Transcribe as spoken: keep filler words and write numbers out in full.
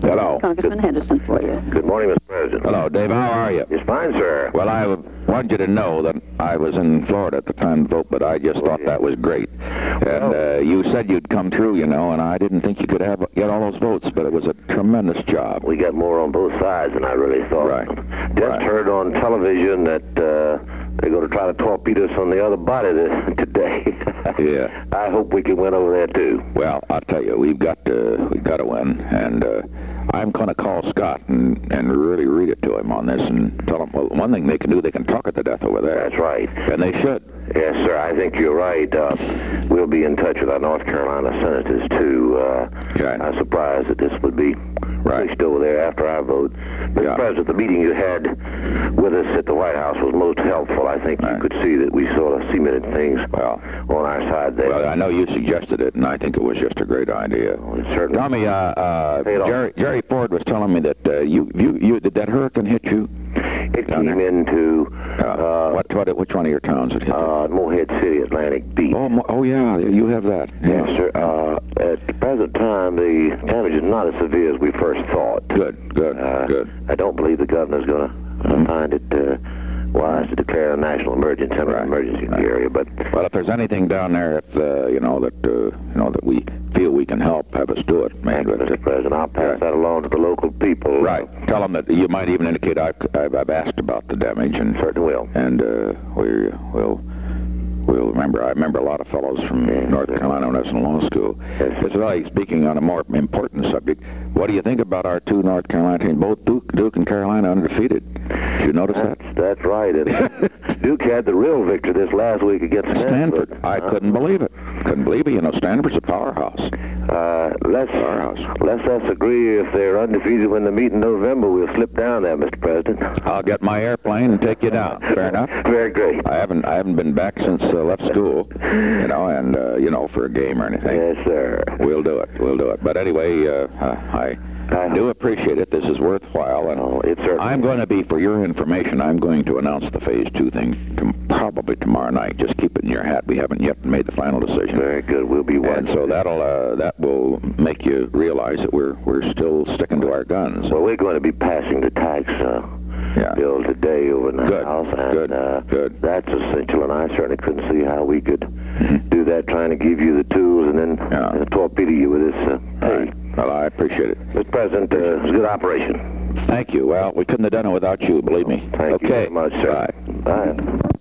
Hello. Congressman Henderson for you. Good morning, Mister President. Hello, Dave. How are you? It's fine, sir. Well, I wanted you to know that I was in Florida at the time to vote, but I just Oh, thought yeah. that was great. And Well- uh, you said you'd come through, you know, and I didn't think you could have get all those votes, but it was a tremendous job. We got more on both sides than I really thought. Right. Just Right. heard on television that uh, they're going to try to torpedo us on the other body this, today. Yeah. I hope we can win over there, too. Well, I'll tell you, we've got to we've got to win, and uh, I'm going to call Scott and and really read it to him on this and tell him. Well, one thing they can do, they can talk it to death over there. That's right. And they should. Yes, sir. I think you're right. Uh, we'll be in touch with our North Carolina senators, too. Uh, Right. I'm surprised that this would be Right. pushed over there after our vote. Mister Yeah. President, the meeting you had with us at the White House was most helpful. I think Right. you could see that we sort of cemented things Well, on our side there. well, I know you suggested it, and I think it was just a great idea. It certainly. Tell me, uh, uh, Paid off. Jerry, Jerry Ford was telling me that uh, you, you, you, did that hurricane hit you? It down came there? into Uh, uh, what, what, which one of your towns it hit? uh, Morehead City, Atlantic Beach. oh, Mo- oh, yeah, you have that. Yes, sir. Uh, at the present time, the damage is not as severe as we first thought. Good, good, Uh, good. I don't believe the governor's going to Mhm. find it uh, wise to declare a national emergency, Right. emergency in Right. the area. But Well, if there's anything down there, if, uh, you know, that, uh, you know, that we feel we can help, have us do it. Man, thank you, but, uh, Mister President, I'll pass right. that along to the local people. right. Tell them that you might even indicate I've, I've, I've asked about the damage, and Certainly will. and uh, we will we'll remember. I remember a lot of fellows from Yes, North sir. Carolina when I was in law school. Yes. It's really speaking on a more important subject. What do you think about our two North Carolina teams, both Duke, Duke and Carolina, undefeated? Did you notice that? That's, that's right. And Duke had the real victory this last week against Stanford. Stanford. I Uh, couldn't believe it. Couldn't believe it. You know, Stanford's a powerhouse. Uh, let's Powerhouse. let's us agree if they're undefeated when they meet in November, we'll slip down there, Mister President. I'll get my airplane and take you down. Fair enough. Very great. I haven't I haven't been back since uh, left school, you know, and uh, you know, for a game or anything. Yes, sir. We'll do it. We'll do it. But anyway, uh, uh, I I do appreciate it. This is worthwhile, and Oh, it's certainly. I'm going to be, for your information, I'm going to announce the phase two thing to, probably tomorrow night. Just keep it in your hat. We haven't yet made the final decision. Very good. We'll be And watching. so that'll uh, that will make you realize that we're we're still sticking to our guns. Well, we're going to be passing the tax uh, Yeah. bill today over in the Good, House, and good, uh, good. that's essential. And I certainly couldn't see how we could Mhm. do that, trying to give you the tools and then Yeah. uh, torpedo you with this. Uh, All hey, right. Well, I appreciate it. Mister President, uh, it was a good operation. Thank you. Well, we couldn't have done it without you, believe me. Thank okay. you very much, sir. Bye. Bye.